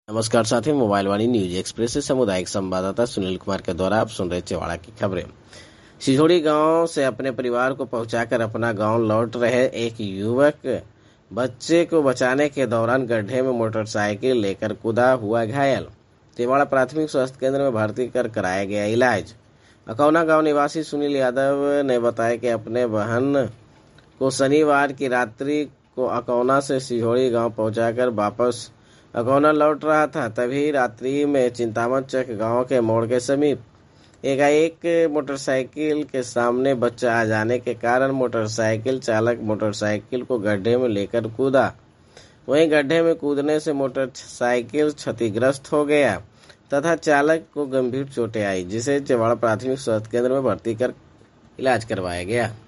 नमस्कार साथी, मोबाइल वाणी news express से सामुदायिक संवाददाता सुनील कुमार के द्वारा आप सुन रहे चेवाड़ा की खबरें। सिझोड़ी गांव से अपने परिवार को पहुंचाकर अपना गांव लौट रहे एक युवक बच्चे को बचाने के दौरान गड्ढे में मोटरसाइकिल लेकर कूदा हुआ घायल। चेवाड़ा प्राथमिक स्वास्थ्य केंद्र में भर्ती कर कराया गया इलाज। अकौना गांव निवासी सुनील यादव ने बताया कि अपने बहन को शनिवार की रात्रि को अकौना से सिझोड़ी गांव पहुंचाकर वापस अकौना लौट रहा था। तभी रात्रि में चिंतामन चक गांव के मोड़ के समीप एकाएक मोटरसाइकिल के सामने बच्चा आ जाने के कारण मोटरसाइकिल चालक मोटरसाइकिल को गड्ढे में लेकर कूदा। वहीं गड्ढे में कूदने से मोटरसाइकिल क्षतिग्रस्त हो गया तथा चालक को गंभीर चोटें आई, जिसे चेवाड़ा प्राथमिक स्वास्थ्य केंद्र में भर्ती कर इलाज करवाया गया।